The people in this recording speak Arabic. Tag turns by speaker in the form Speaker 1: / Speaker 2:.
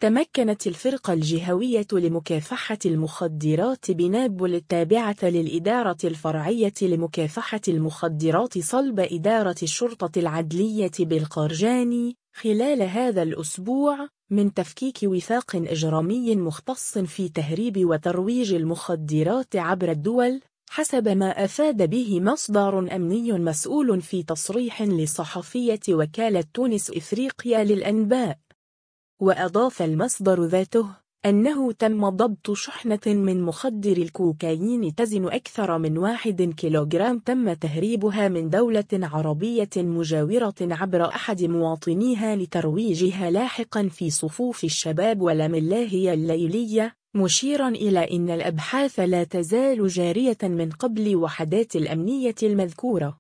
Speaker 1: تمكنت الفرقة الجهوية لمكافحة المخدرات بنابل التابعة للإدارة الفرعية لمكافحة المخدرات صلب إدارة الشرطة العدلية بالقرجاني خلال هذا الأسبوع من تفكيك وثاق إجرامي مختص في تهريب وترويج المخدرات عبر الدول، حسب ما أفاد به مصدر أمني مسؤول في تصريح لصحفية وكالة تونس إفريقيا للأنباء. وأضاف المصدر ذاته أنه تم ضبط شحنة من مخدر الكوكايين تزن أكثر من 1 كيلوغرام تم تهريبها من دولة عربية مجاورة عبر أحد مواطنيها لترويجها لاحقا في صفوف الشباب والملاهي الليلية، مشيرا إلى أن الأبحاث لا تزال جارية من قبل وحدات الأمنية المذكورة.